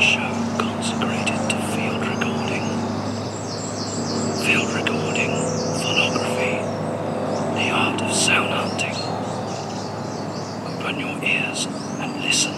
show consecrated to field recording. Field recording, phonography, the art of sound hunting. Open your ears and listen.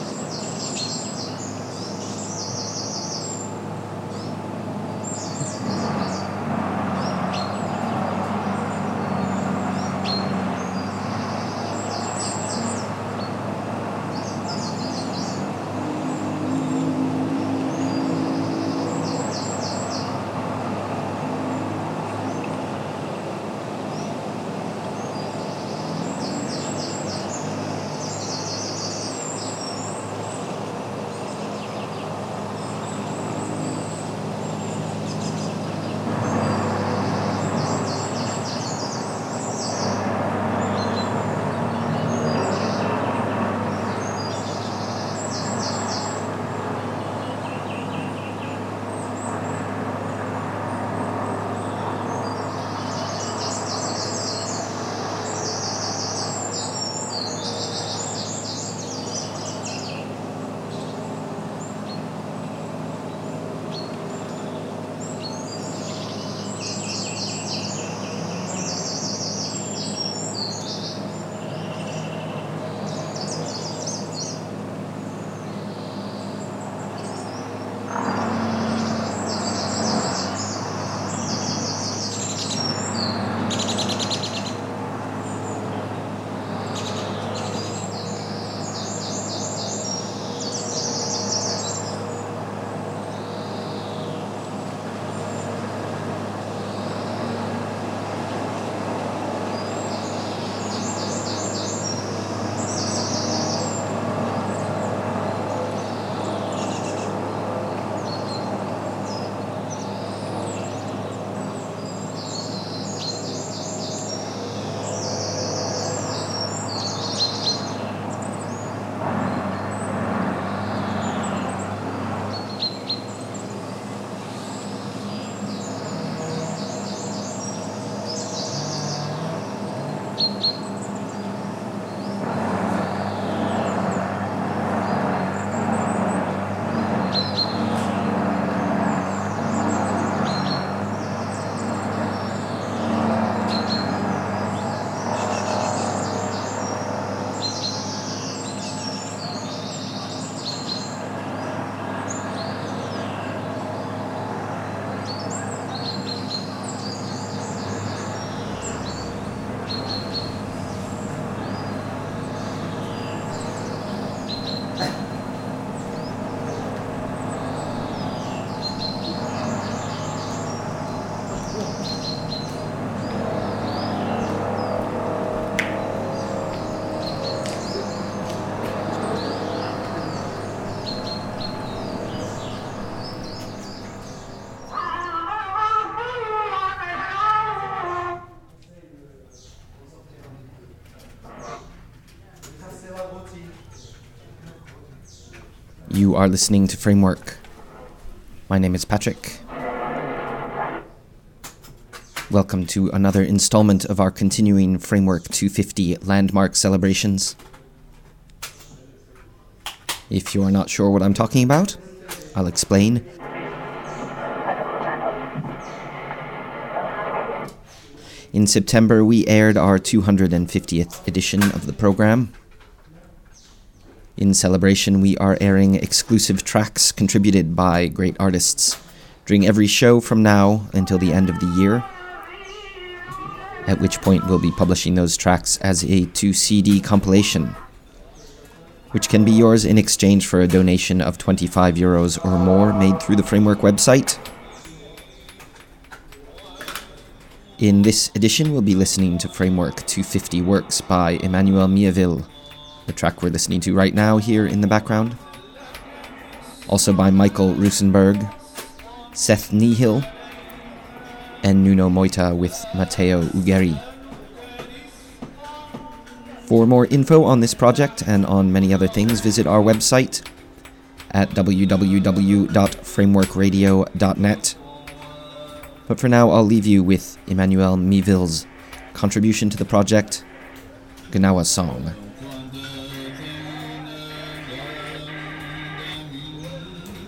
You are listening to Framework. My name is Patrick. Welcome to another installment of our continuing Framework 250 landmark celebrations. If you are not sure what I'm talking about, I'll explain. In September, we aired our 250th edition of the program. In celebration, we are airing exclusive tracks contributed by great artists during every show from now until the end of the year, at which point we'll be publishing those tracks as a 2-CD compilation, which can be yours in exchange for a donation of €25 or more made through the Framework website. In this edition, we'll be listening to Framework 250 Works by Emmanuel Mieville, the track we're listening to right now here in the background. Also by Michael Rusenberg, Seth Nihil, and Nuno Moita with Matteo Ugeri. For more info on this project and on many other things, visit our website at www.frameworkradio.net. But for now, I'll leave you with Emmanuel Mieville's contribution to the project, Gnawa Song.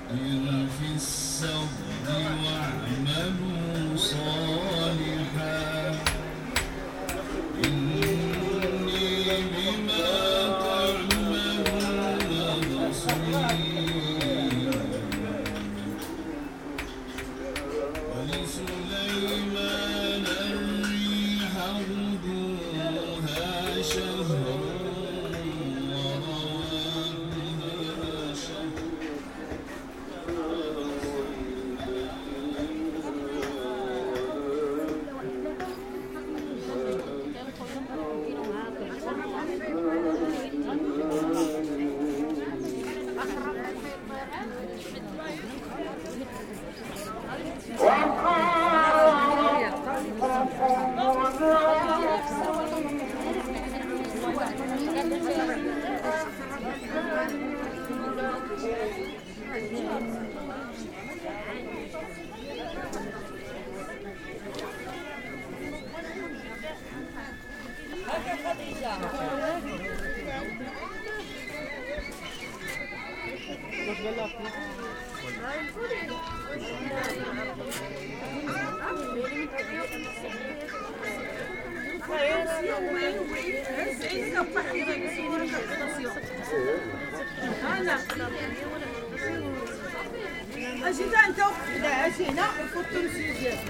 اجي انت لا اجي هنا وفوت السيجي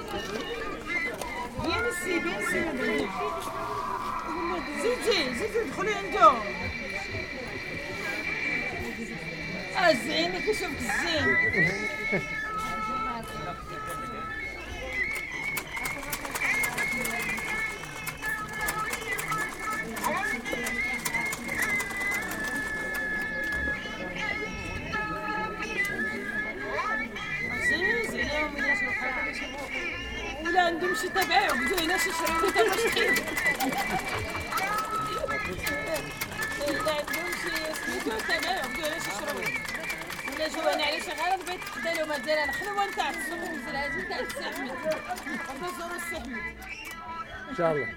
بين السي بين السي زيدي دخلي عندهم الزين كيشوفك الزين ولا عندهم شي تبع وبدو هنا شي شريو تبع شحال لا عندهم شي سميتو تبع وبدو هنا شي شريو ولا جاو انا على شي غرض بغيت حدا لهم مازال الحلوه نتاع السوق والزلازل تاع السي احمد غادي نزورو السي احمد ان شاء الله.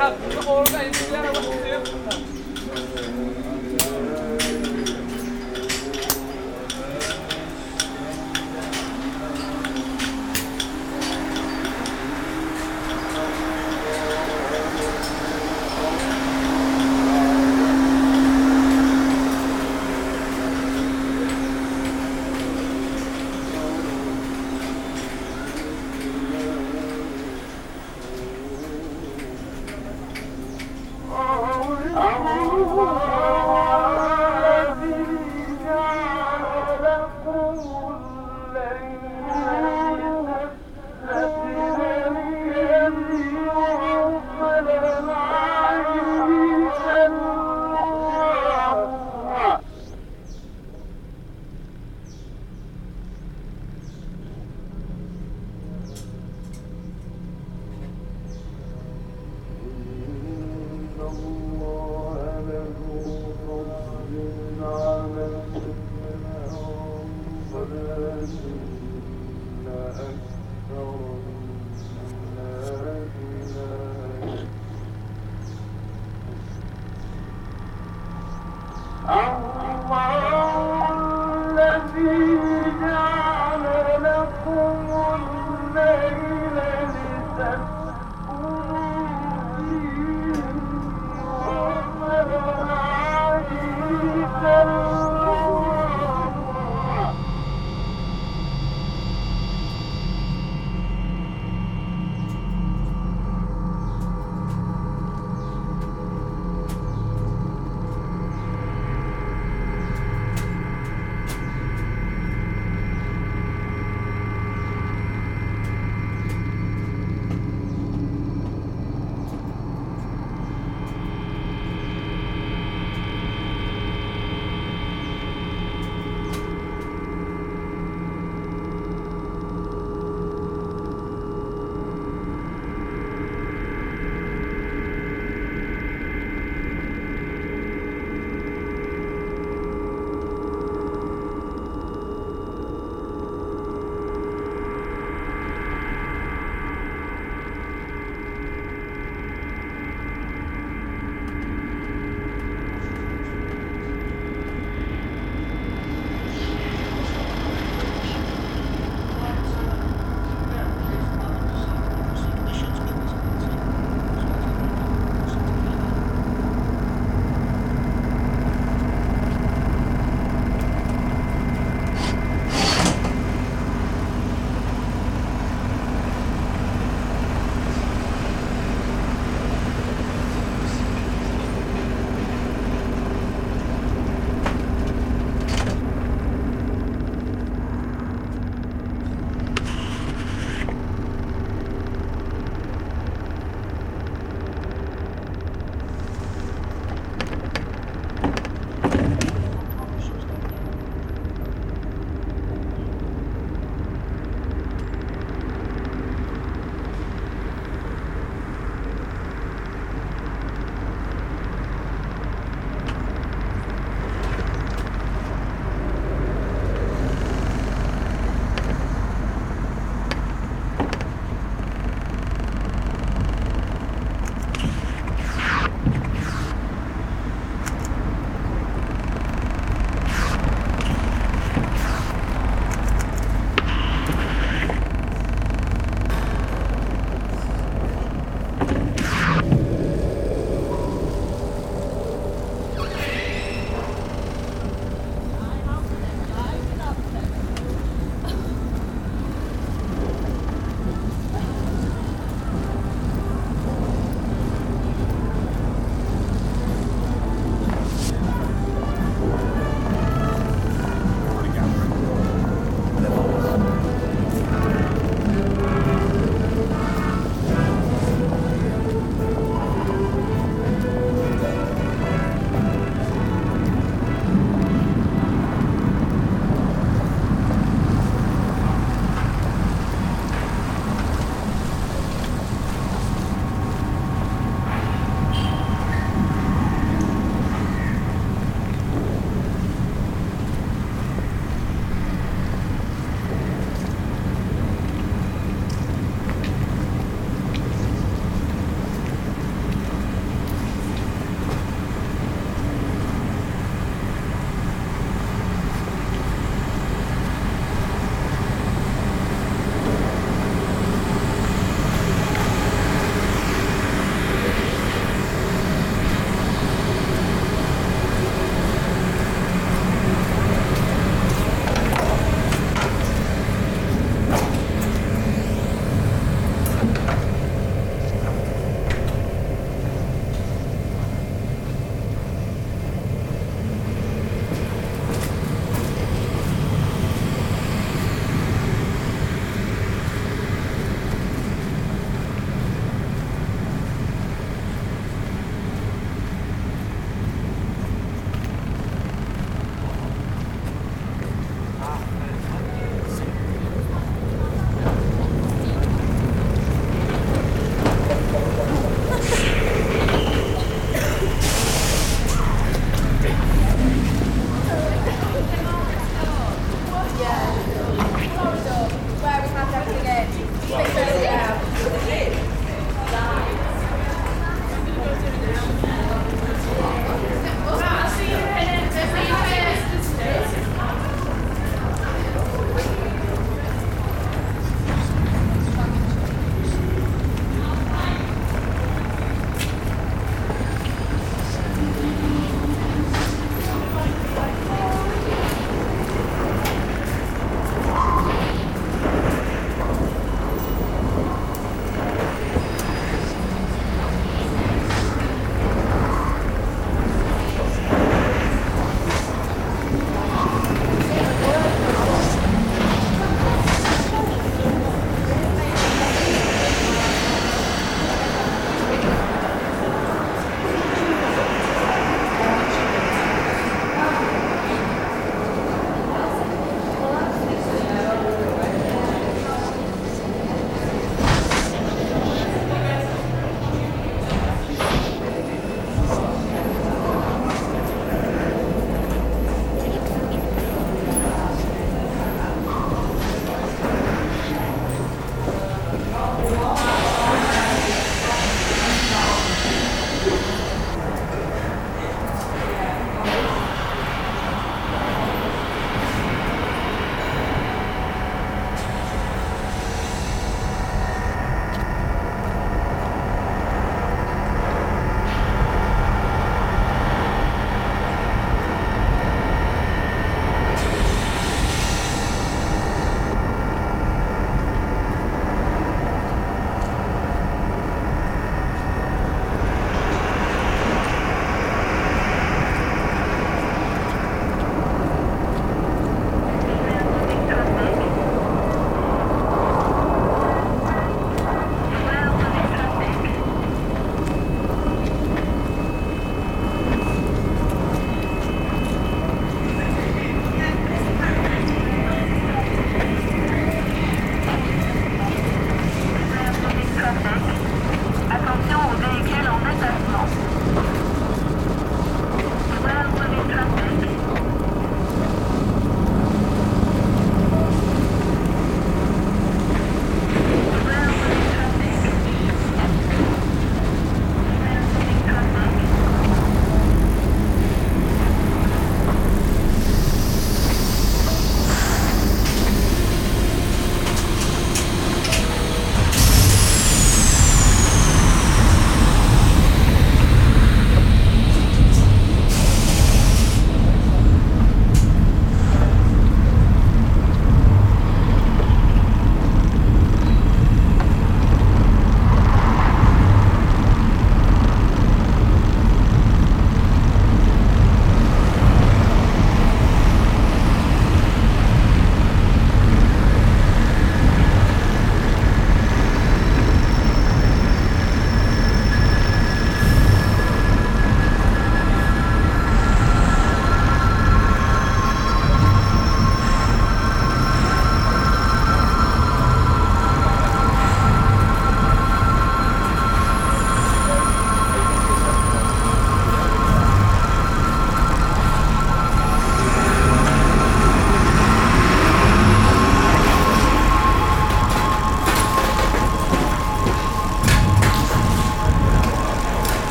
حاط الأمور ما يدير أنا واحد Oh,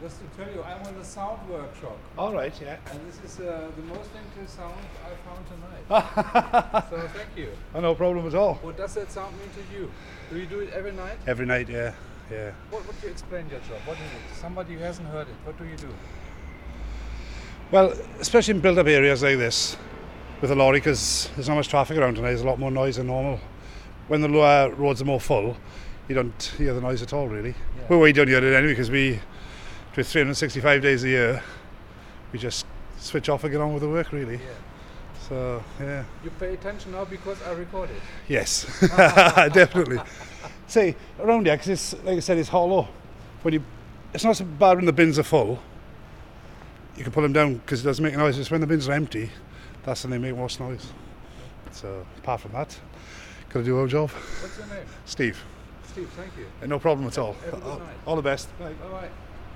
Just to tell you, I'm on the sound workshop. All right, yeah. And this is the most interesting sound I found tonight. So thank you. No problem at all. What does that sound mean to you? Do you do it every night? Every night, yeah. What do you explain your job? What is it? Somebody who hasn't heard it, what do you do? Well, especially in build-up areas like this, with a lorry, because there's not much traffic around tonight, there's a lot more noise than normal. When the roads are more full, you don't hear the noise at all, really. Yeah. Well, we don't hear it anyway, because with 365 days a year, we just switch off and get on with the work, really. Yeah. So, yeah. You pay attention now because I record it. Yes, definitely. See, around here, because it's, like I said, it's hollow. It's not so bad when the bins are full. You can pull them down because it doesn't make noise. It's when the bins are empty, that's when they make most noise. So, apart from that, got to do our job. What's your name? Steve. Steve, thank you. No problem at all. Have a good night. All the best. Bye. Bye-bye.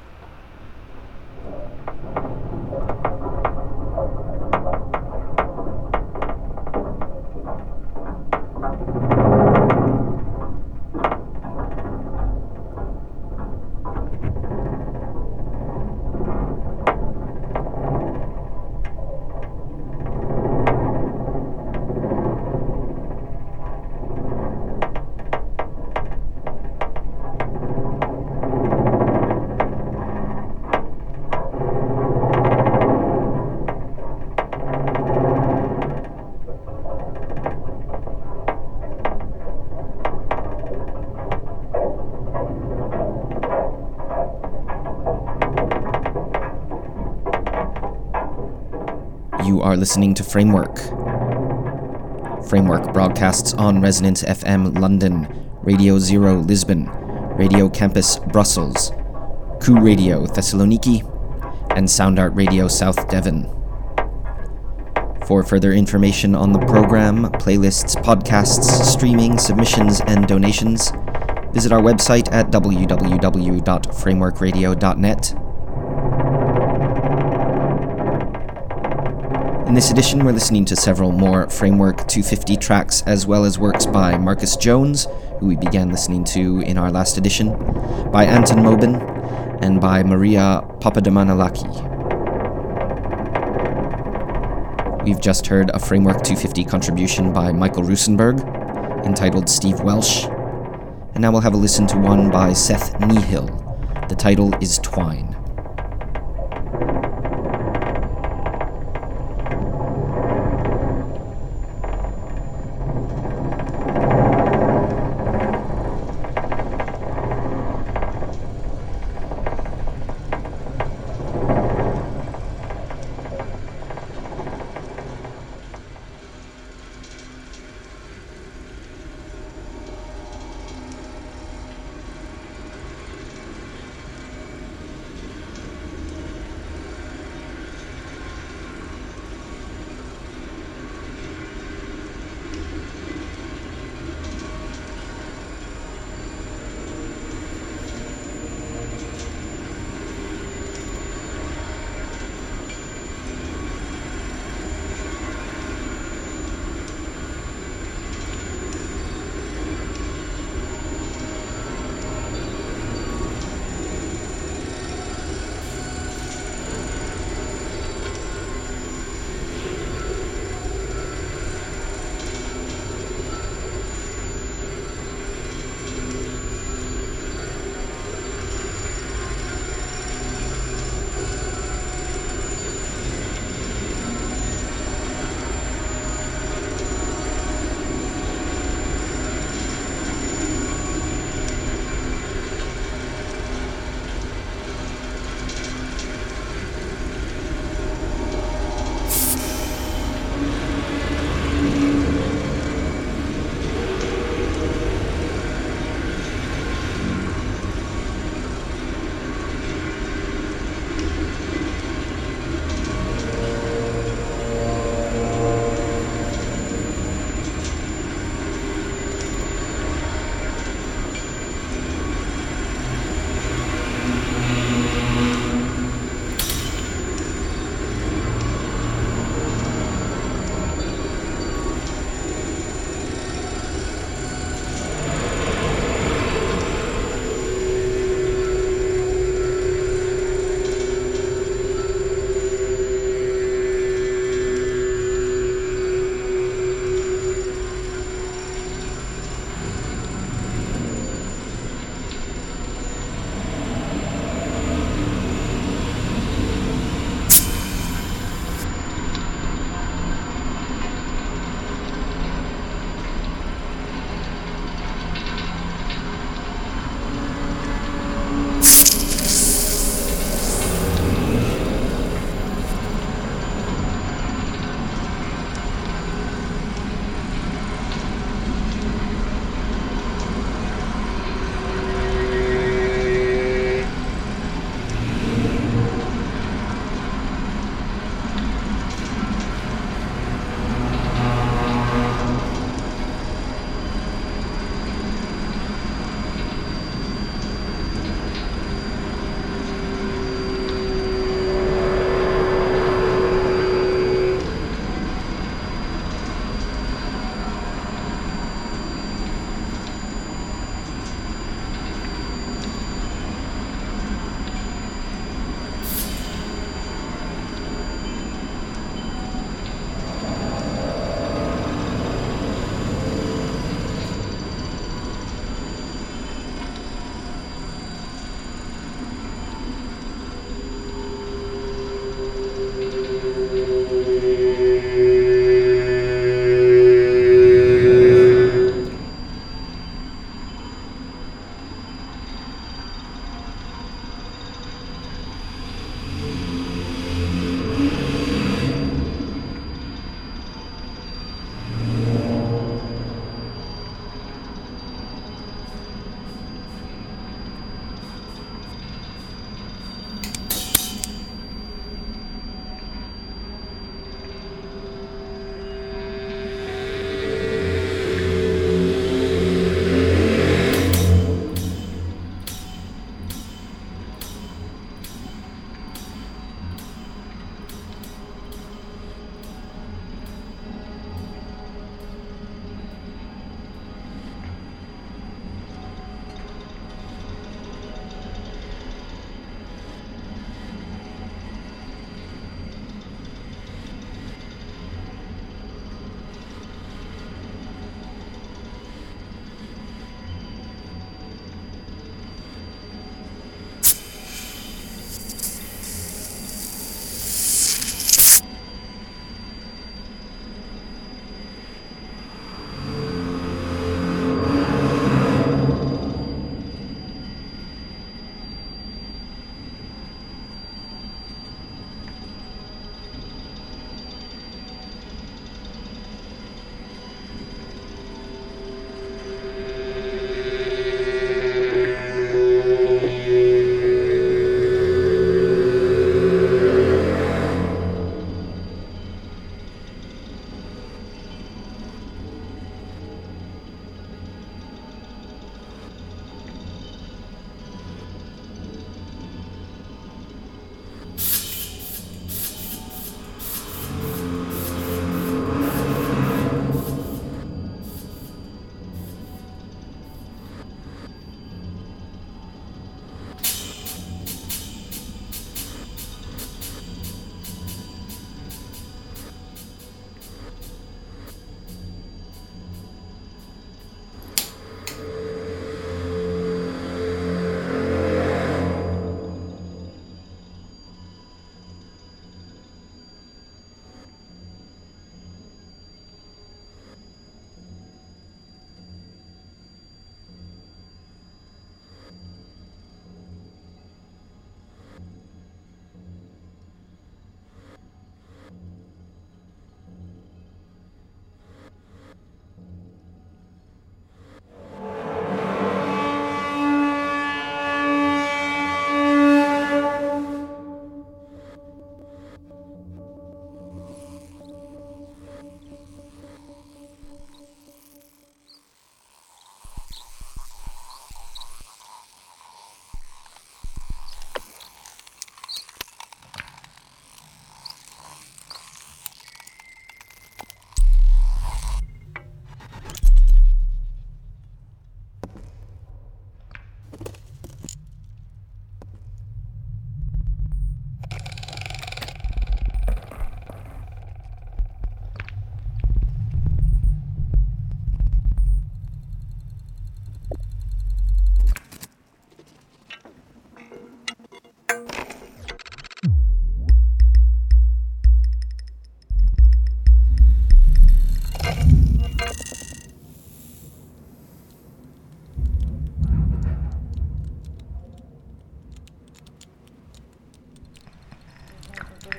You are listening to Framework. Framework broadcasts on Resonance FM London, Radio Zero Lisbon, Radio Campus Brussels, Coup Radio Thessaloniki, and Sound Art Radio South Devon. For further information on the program, playlists, podcasts, streaming, submissions, and donations, visit our website at www.frameworkradio.net. In this edition, we're listening to several more Framework 250 tracks, as well as works by Marcus Jones, who we began listening to in our last edition, by Anton Mobin, and by Maria Papadamaналaki. We've just heard a Framework 250 contribution by Michael Rusenberg, entitled Steve Welsh, and now we'll have a listen to one by Seth Nehill. The title is Twine.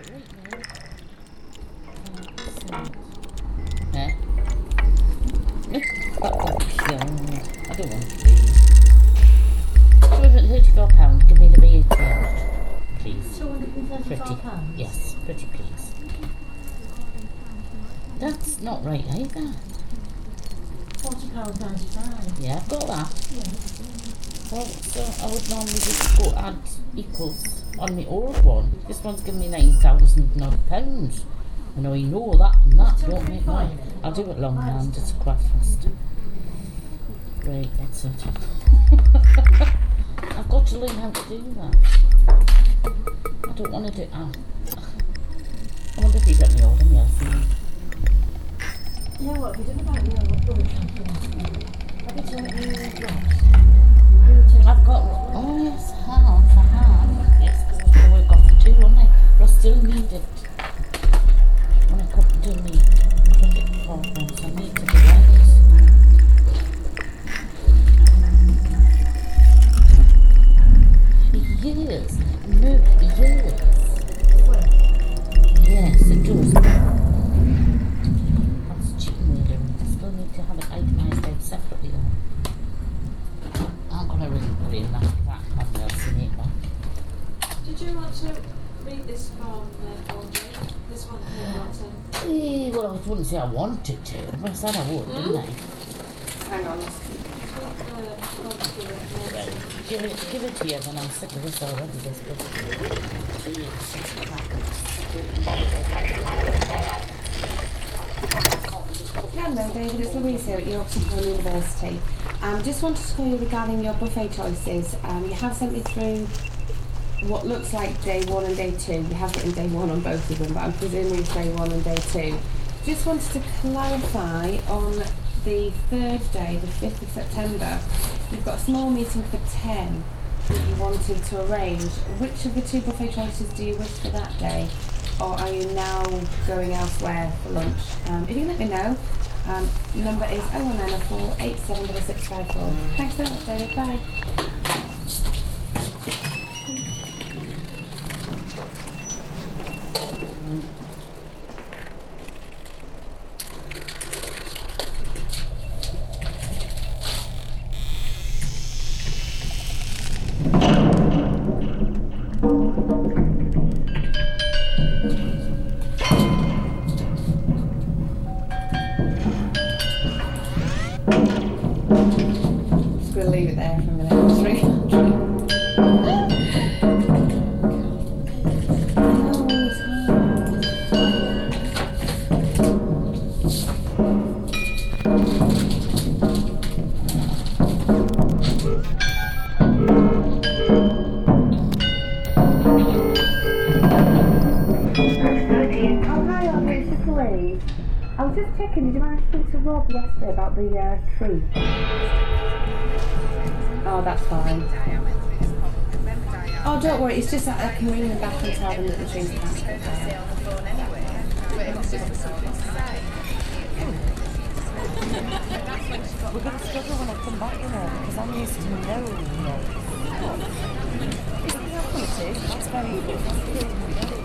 Eh? I don't want to be. £234, give me the VAT on it, please. £234? Yes, pretty please. That's not right either. £40.95. Yeah, I've got that. Well, so I would normally just go add equals on my old one. This one's giving me £9,000. I know you know that and that, don't make mine. I'll do it long hand, it's quite fast. Great, that's it. I've got to learn how to do that. I don't want to do it. I wonder if you get me order, yes. Yeah, what have you done about your public campaign? Have you done any jobs? I've got, oh yes, I have. Yes, because I work off two, won't I? But I still need it. When I come to do me credit programs, I need to do it. Years, no, years. Yes, it does. That's cheating way doing it. I still need to have it itemised out separately though. I'm gonna really put in that on the Senate one. Did you want to read this from Audrey? This one here, Well, I wouldn't say I wanted to, but I said I would, didn't I? hang on. Right. Give it here, then I'm sick of this already, this bit. Hello David, it's Louise here at Yorkshire Town University. Just wanted to call you regarding your buffet choices. You have sent me through what looks like day 1 and day 2. You have written day 1 on both of them, but I'm presuming it's day 1 and day 2. Just wanted to clarify on the third day, the 5th of September, you've got a small meeting for 10 that you wanted to arrange. Which of the 2 buffet choices do you wish for that day? Or are you now going elsewhere for lunch? If you can let me know, number is 01904 876654. Thanks so much, David. Bye. Just going to leave it there for a minute. It's really I was just checking, did you manage to speak to Rob yesterday about the tree? Oh, that's fine. Oh, don't worry, it's just that I can ring them back and tell them that the tree's cancelled. We're going to struggle when I come back, you know, because I'm used to knowing, you know. Isn't that what it is? That's very good.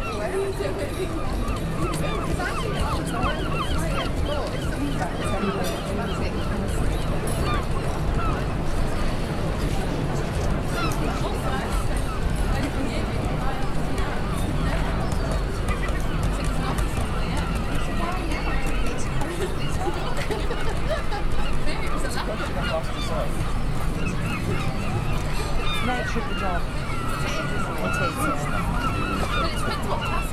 No, it should be done. It is, yeah. It's not quiet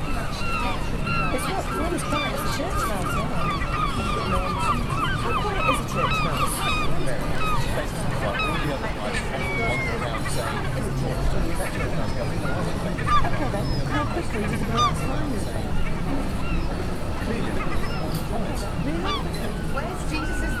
as quiet as the church mouse, How quiet is a church mouse? Okay then, how quickly did you go last time? Really? Where's Jesus'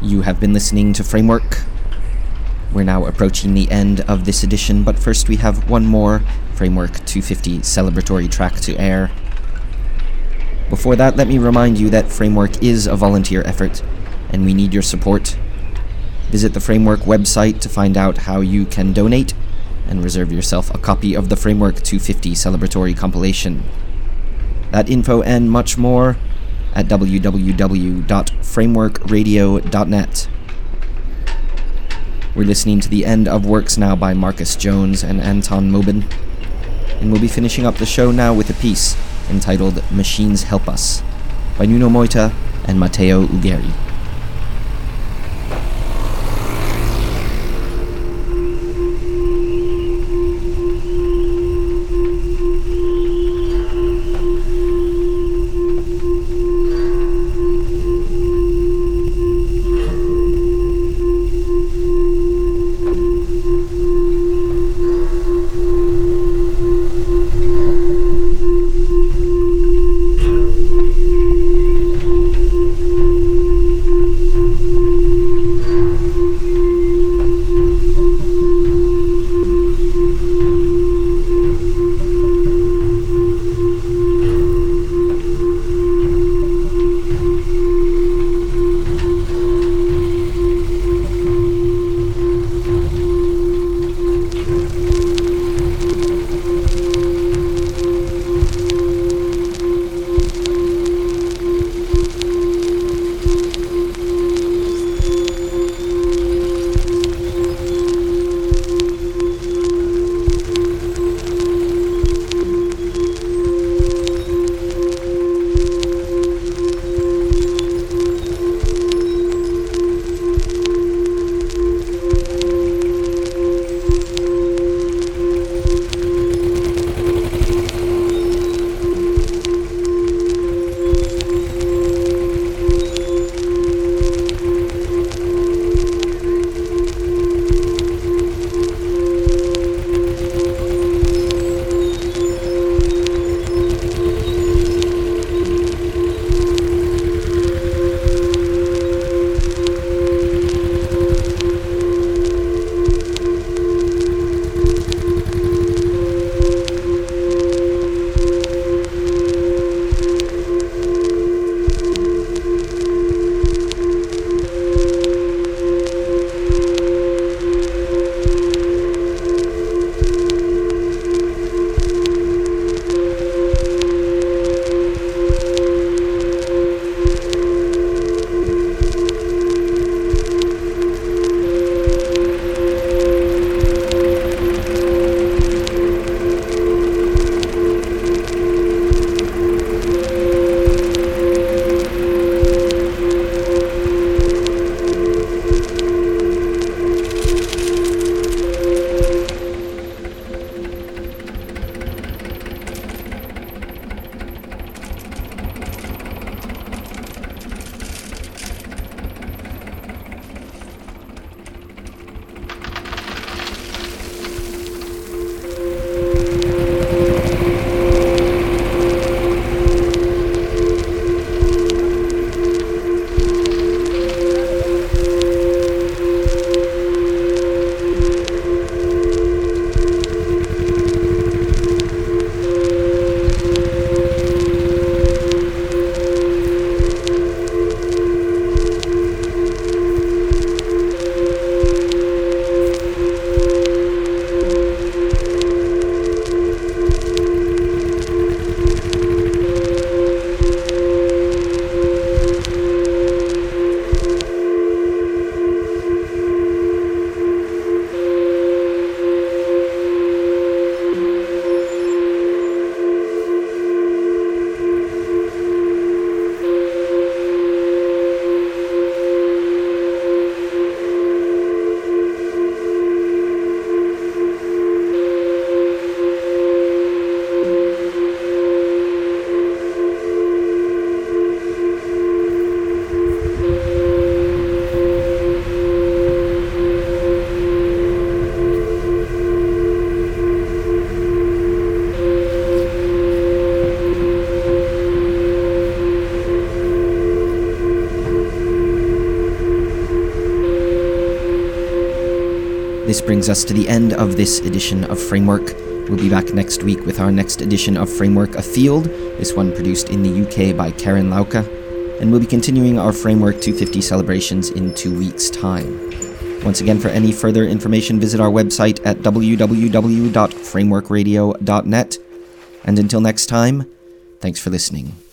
You have been listening to Framework. We're now approaching the end of this edition, but first we have one more Framework 250 celebratory track to air. Before that, let me remind you that Framework is a volunteer effort, and we need your support. Visit the Framework website to find out how you can donate and reserve yourself a copy of the Framework 250 celebratory compilation. That info and much more at www.frameworkradio.net. We're listening to the end of works now by Marcus Jones and Anton Mobin, and we'll be finishing up the show now with a piece entitled Machines Help Us by Nuno Moita and Matteo Ugeri. This brings us to the end of this edition of Framework. We'll be back next week with our next edition of Framework Afield, this one produced in the UK by Karen Lauka, and we'll be continuing our Framework 250 celebrations in 2 weeks' time. Once again, for any further information, visit our website at www.frameworkradio.net. And until next time, thanks for listening.